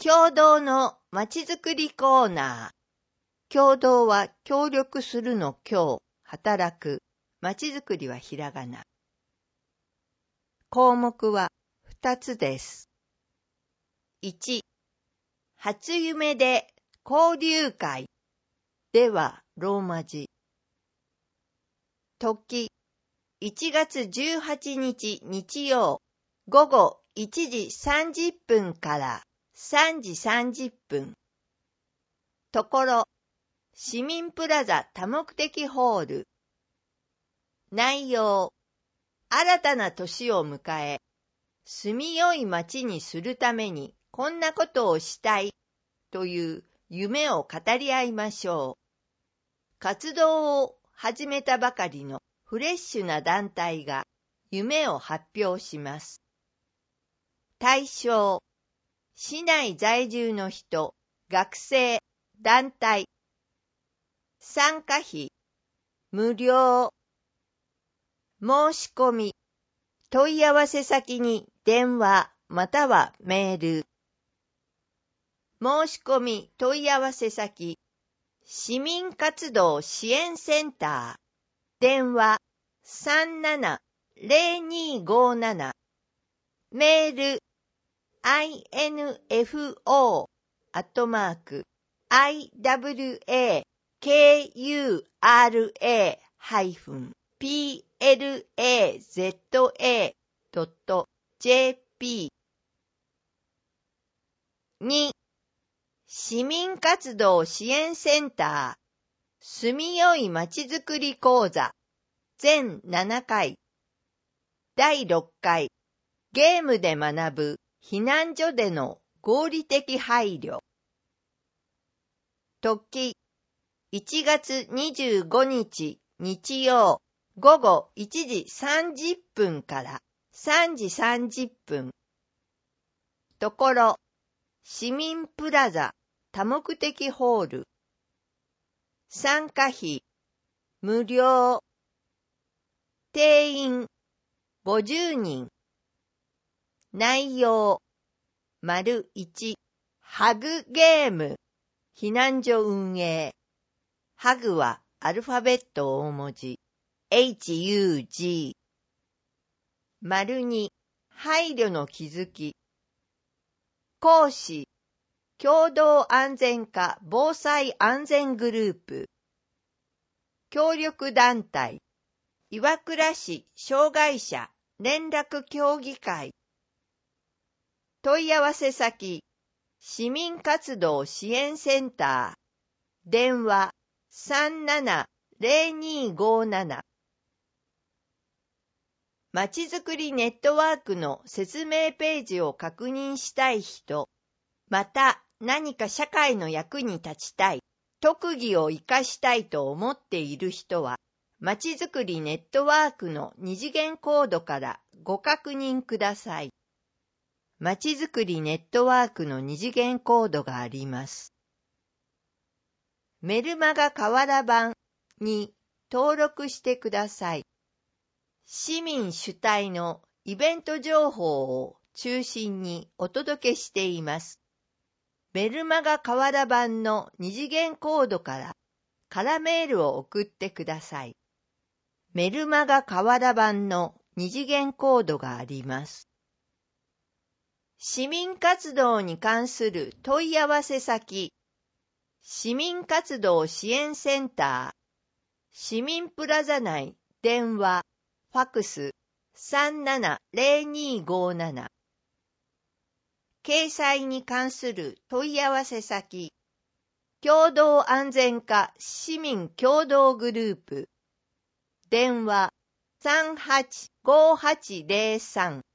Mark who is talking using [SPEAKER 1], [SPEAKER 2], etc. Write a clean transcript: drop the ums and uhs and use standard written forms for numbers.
[SPEAKER 1] 共同のまちづくりコーナー。共同は協力するの協、働く。まちづくりはひらがな。項目は2つです。1、初夢で交流会ではローマ字。時、1月18日日曜、午後1時30分から3時30分。ところ、市民プラザ多目的ホール。内容、新たな年を迎え、住みよい街にするためにこんなことをしたいという夢を語り合いましょう。活動を始めたばかりのフレッシュな団体が夢を発表します。対象、市内在住の人、学生、団体。参加費、無料。申し込み、問い合わせ先に電話またはメール。申し込み問い合わせ先、市民活動支援センター。電話37-0257。メール info@iwakura-plaza.jp。 2、市民活動支援センター住みよいまちづくり講座全7回。第6回ゲームで学ぶ避難所での合理的配慮。時、1月25日日曜午後1時30分から3時30分。ところ、市民プラザ多目的ホール。参加費、無料。定員、50人。内容、丸1、ハグゲーム、避難所運営。ハグはアルファベット大文字、HUG。丸2、配慮の気づき。講師、共同安全課防災安全グループ。協力団体、岩倉市障害者連絡協議会。問い合わせ先、市民活動支援センター。電話37-0257。まちづくりネットワークの説明ページを確認したい人、また何か社会の役に立ちたい、特技を活かしたいと思っている人は、まちづくりネットワークの二次元コードからご確認ください。まちづくりネットワークの二次元コードがあります。メルマガ河原版に登録してください。市民主体のイベント情報を中心にお届けしています。メルマガ河原版の二次元コードから空メールを送ってください。メルマガ河原版の二次元コードがあります。市民活動に関する問い合わせ先、市民活動支援センター、市民プラザ内、電話、ファクス、37-0257。掲載に関する問い合わせ先、共同安全課市民協同グループ、電話385803